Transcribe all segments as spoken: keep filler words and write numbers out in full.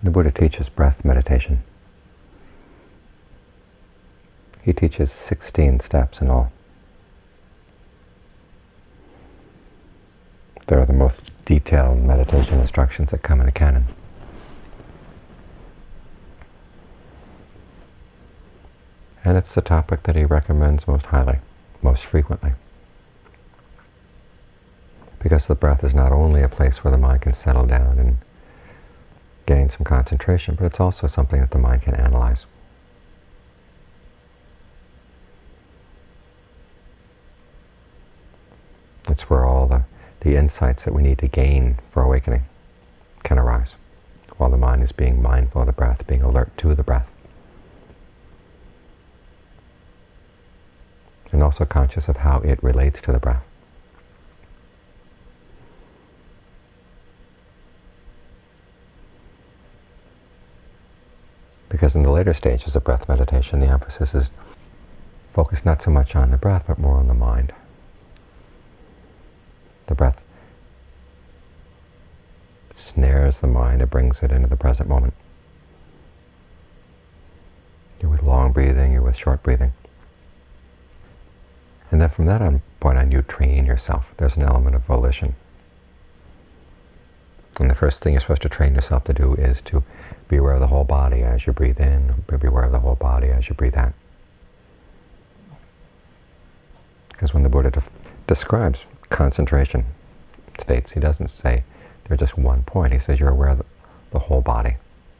The Buddha teaches breath meditation. He teaches sixteen steps in all. They're the most detailed meditation instructions that come in the canon. And it's the topic that he recommends most highly, most frequently. Because the breath is not only a place where the mind can settle down and gain some concentration, but it's also something that the mind can analyze. It's where all the, the insights that we need to gain for awakening can arise, while the mind is being mindful of the breath, being alert to the breath. And also conscious of how it relates to the breath. Because in the later stages of breath meditation, the emphasis is focused not so much on the breath, but more on the mind. The breath snares the mind, it brings it into the present moment. You're with long breathing, you're with short breathing. And then from that on, point on, you train yourself. There's an element of volition. And the first thing you're supposed to train yourself to do is to be aware of the whole body as you breathe in, be aware of the whole body as you breathe out. Because when the Buddha de- describes concentration states, he doesn't say they're just one point. He says you're aware of the, the whole body.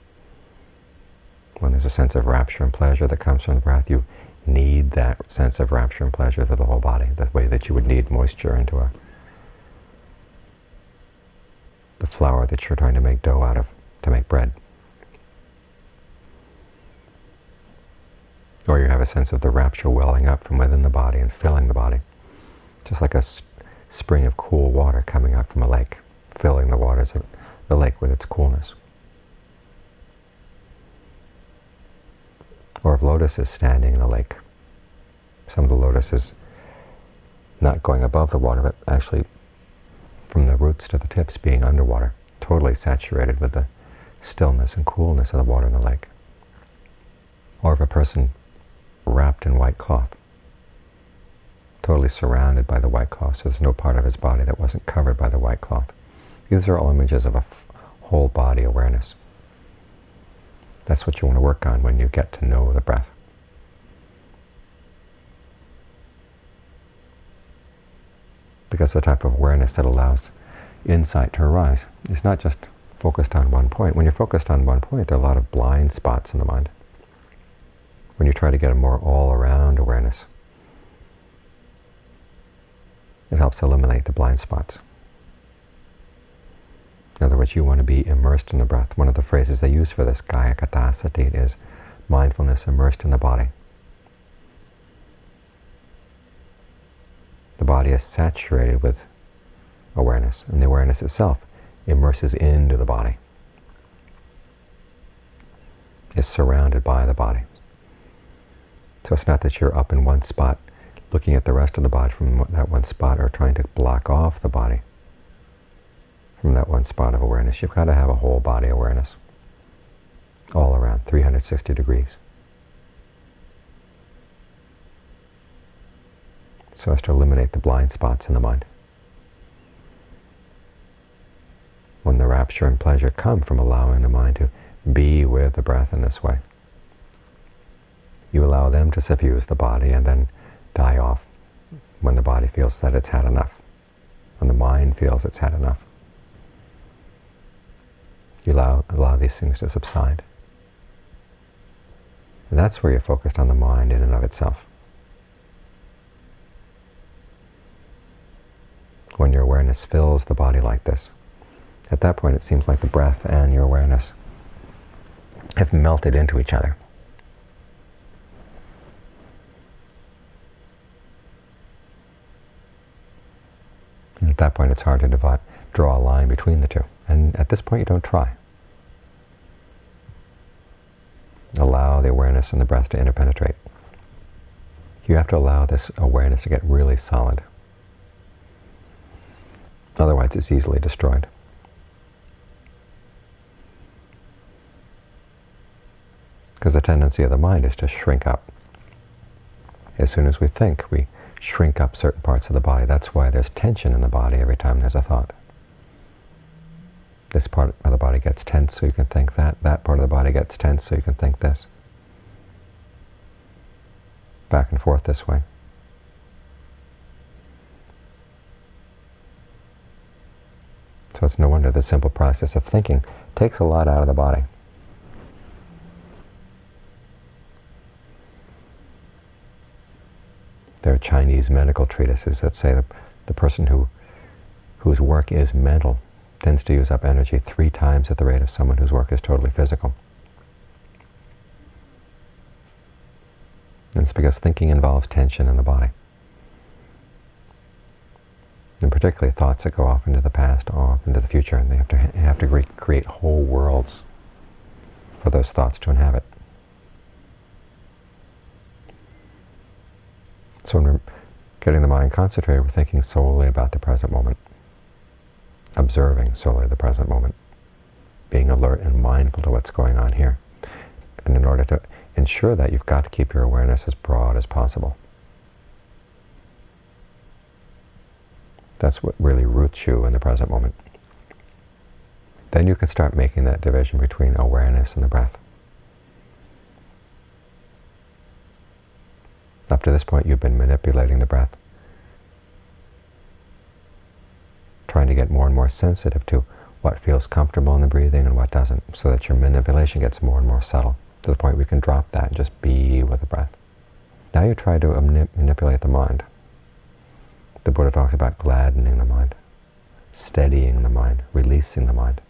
When there's a sense of rapture and pleasure that comes from the breath, you need that sense of rapture and pleasure through the whole body, the way that you would need moisture into a the flour that you're trying to make dough out of to make bread. Or you have a sense of the rapture welling up from within the body and filling the body, just like a s- spring of cool water coming up from a lake, filling the waters of the lake with its coolness. Or if lotus is standing in a lake, some of the lotus is not going above the water, but actually from the roots to the tips being underwater, totally saturated with the stillness and coolness of the water in the lake. Or if a person wrapped in white cloth, totally surrounded by the white cloth, so there's no part of his body that wasn't covered by the white cloth. These are all images of a f- whole body awareness. That's what you want to work on when you get to know the breath. Because the type of awareness that allows insight to arise is not just focused on one point. When you're focused on one point, there are a lot of blind spots in the mind. When you try to get a more all-around awareness, it helps eliminate the blind spots. In other words, you want to be immersed in the breath. One of the phrases they use for this, kaya kata sati, is mindfulness immersed in the body. The body is saturated with awareness, and the awareness itself immerses into the body. It's surrounded by the body. So it's not that you're up in one spot looking at the rest of the body from that one spot, or trying to block off the body from that one spot of awareness. You've got to have a whole body awareness, all around, three hundred sixty degrees. So as to eliminate the blind spots in the mind. When the rapture and pleasure come from allowing the mind to be with the breath in this way, you allow them to suffuse the body and then die off when the body feels that it's had enough, when the mind feels it's had enough. You allow, allow these things to subside. And that's where you're focused on the mind in and of itself. When your awareness fills the body like this, at that point it seems like the breath and your awareness have melted into each other. And at that point it's hard to divide, draw a line between the two. And at this point you don't try. Allow the awareness and the breath to interpenetrate. You have to allow this awareness to get really solid. Otherwise it's easily destroyed. Because the tendency of the mind is to shrink up. As soon as we think, we shrink up certain parts of the body. That's why there's tension in the body every time there's a thought. This part of the body gets tense so you can think that. That part of the body gets tense so you can think this. Back and forth this way. So it's no wonder the simple process of thinking takes a lot out of the body. There are Chinese medical treatises that say that the person who whose work is mental tends to use up energy three times at the rate of someone whose work is totally physical. And it's because thinking involves tension in the body. And particularly thoughts that go off into the past, off into the future, and they have to ha- have to re- create whole worlds for those thoughts to inhabit. So when we're getting the mind concentrated, we're thinking solely about the present moment, observing solely the present moment, being alert and mindful to what's going on here. And in order to ensure that, you've got to keep your awareness as broad as possible. That's what really roots you in the present moment. Then you can start making that division between awareness and the breath. Up to this point, you've been manipulating the breath, trying to get more and more sensitive to what feels comfortable in the breathing and what doesn't, so that your manipulation gets more and more subtle, to the point we can drop that and just be with the breath. Now you try to manip- manipulate the mind. The Buddha talks about gladdening the mind, steadying the mind, releasing the mind.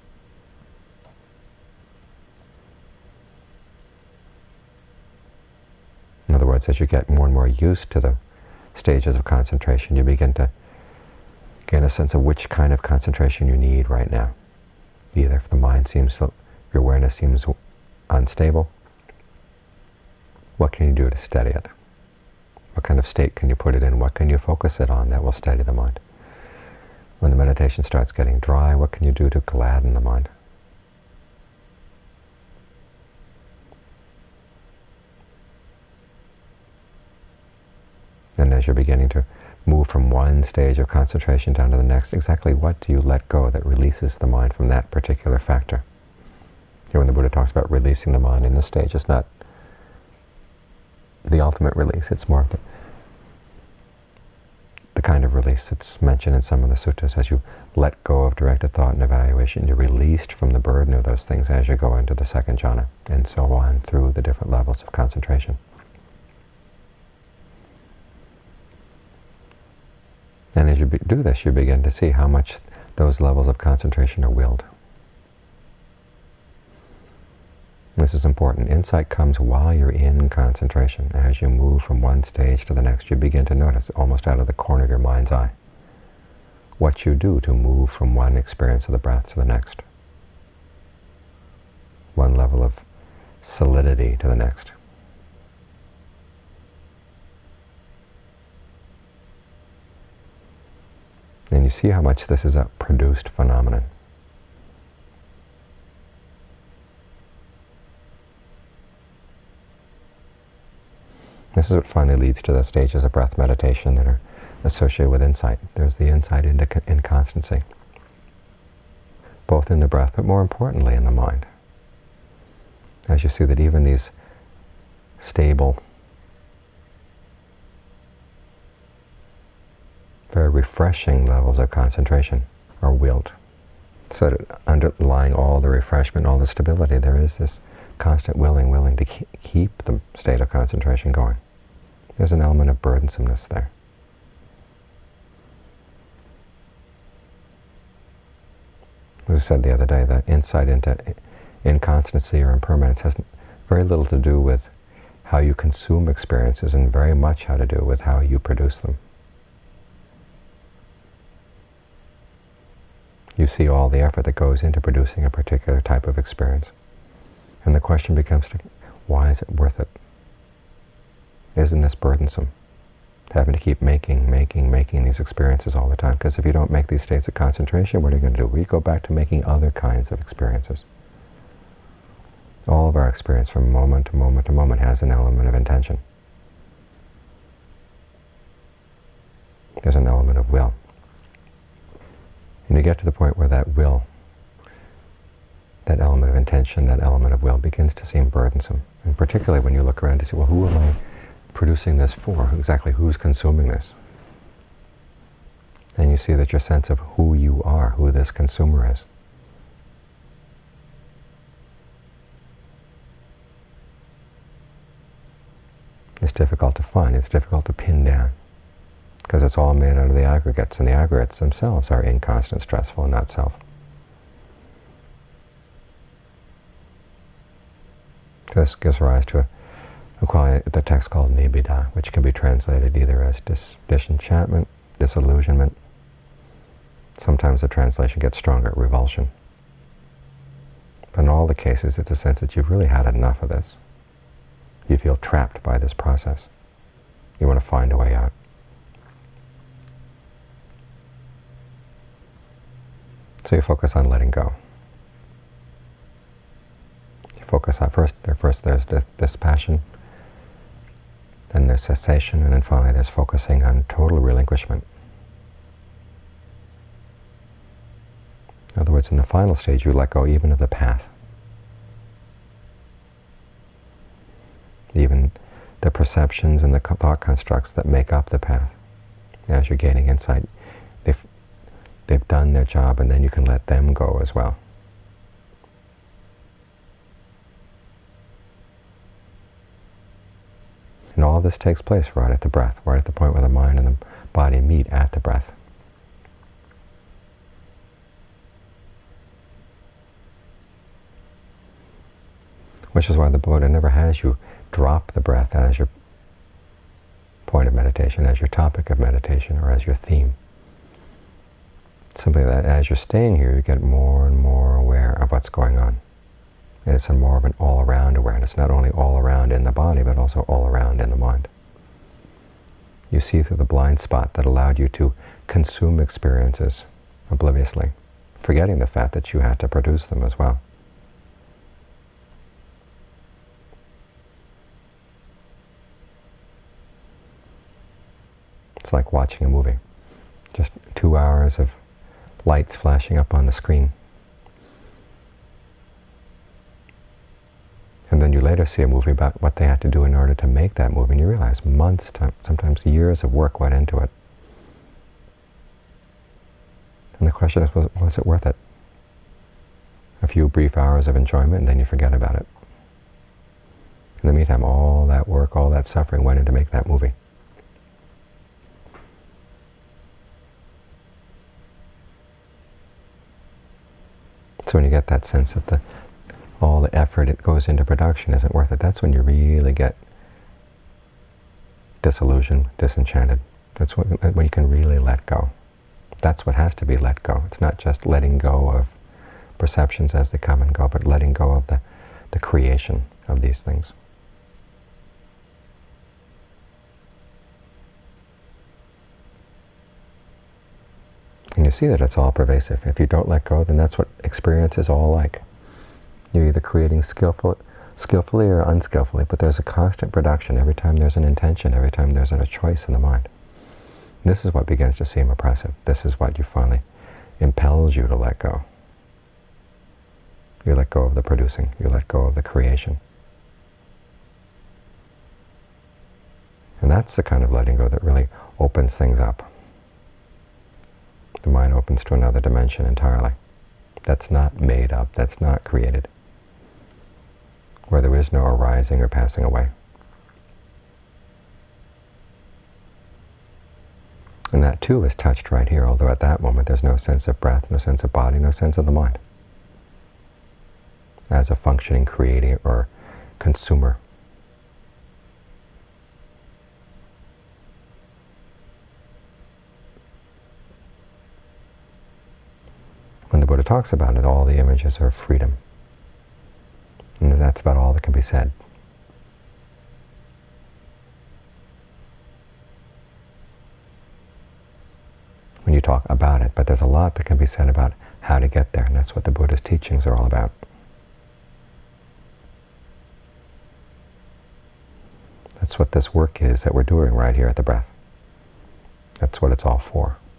In other words, as you get more and more used to the stages of concentration, you begin to gain a sense of which kind of concentration you need right now. Either if the mind seems, your awareness seems unstable, what can you do to steady it? What kind of state can you put it in? What can you focus it on that will steady the mind? When the meditation starts getting dry, what can you do to gladden the mind? And as you're beginning to move from one stage of concentration down to the next, exactly what do you let go that releases the mind from that particular factor? Here when the Buddha talks about releasing the mind in this stage, it's not the ultimate release. It's more of the, the kind of release that's mentioned in some of the suttas. As you let go of directed thought and evaluation, you're released from the burden of those things as you go into the second jhana, and so on through the different levels of concentration. And as you be- do this, you begin to see how much those levels of concentration are willed. This is important. Insight comes while you're in concentration. As you move from one stage to the next, you begin to notice, almost out of the corner of your mind's eye, what you do to move from one experience of the breath to the next. One level of solidity to the next. And you see how much this is a produced phenomenon. This is what finally leads to the stages of breath meditation that are associated with insight. There's the insight into inconstancy, both in the breath, but more importantly in the mind. As you see that even these stable, very refreshing levels of concentration are willed. So that underlying all the refreshment, all the stability, there is this constant willing, willing to keep the state of concentration going. There's an element of burdensomeness there. As I said the other day, the insight into inconstancy or impermanence has very little to do with how you consume experiences and very much how to do with how you produce them. You see all the effort that goes into producing a particular type of experience. And the question becomes, why is it worth it? Isn't this burdensome? Having to keep making, making, making these experiences all the time. Because if you don't make these states of concentration, what are you going to do? Well, you go back to making other kinds of experiences. All of our experience from moment to moment to moment has an element of intention. There's an element of will. And you get to the point where that will, that element of intention, that element of will begins to seem burdensome. And particularly when you look around to see, well, who am I producing this for? Exactly who's consuming this? And you see that your sense of who you are, who this consumer is, is difficult to find. It's difficult to pin down, because it's all made out of the aggregates, and the aggregates themselves are inconstant, stressful, and not self. This gives rise to a, a quality, the text called nibbida, which can be translated either as dis, disenchantment, disillusionment. Sometimes the translation gets stronger, revulsion. But in all the cases, it's a sense that you've really had enough of this. You feel trapped by this process. You want to find a way out. So you focus on letting go. You focus on first, there first there's this, dispassion, then there's cessation, and then finally there's focusing on total relinquishment. In other words, in the final stage, you let go even of the path. Even the perceptions and the thought constructs that make up the path. As you're gaining insight, they've, they've done their job, and then you can let them go as well. And all this takes place right at the breath, right at the point where the mind and the body meet at the breath. Which is why the Buddha never has you drop the breath as your point of meditation, as your topic of meditation, or as your theme. Simply that as you're staying here, you get more and more aware of what's going on. And it's a more of an all-around awareness, not only all around in the body, but also all around in the mind. You see through the blind spot that allowed you to consume experiences obliviously, forgetting the fact that you had to produce them as well. It's like watching a movie. Just two hours of lights flashing up on the screen. And then you later see a movie about what they had to do in order to make that movie, and you realize months, sometimes years of work went into it. And the question is, was, was it worth it? A few brief hours of enjoyment, and then you forget about it. In the meantime, all that work, all that suffering went in to make that movie. So when you get that sense that the all the effort it goes into production isn't worth it, that's when you really get disillusioned, disenchanted. That's when, when you can really let go. That's what has to be let go. It's not just letting go of perceptions as they come and go, but letting go of the, the creation of these things. And you see that it's all pervasive. If you don't let go, then that's what experience is all like. You're either creating skillful, skillfully or unskillfully, but there's a constant production every time there's an intention, every time there's a choice in the mind. And this is what begins to seem oppressive. This is what you finally impels you to let go. You let go of the producing. You let go of the creation. And that's the kind of letting go that really opens things up. The mind opens to another dimension entirely. That's not made up. That's not created. Where there is no arising or passing away. And that too is touched right here, although at that moment there's no sense of breath, no sense of body, no sense of the mind as a functioning creator or consumer. When the Buddha talks about it, all the images are freedom. And that's about all that can be said. When you talk about it, but there's a lot that can be said about how to get there, and that's what the Buddha's teachings are all about. That's what this work is that we're doing right here at the breath. That's what it's all for.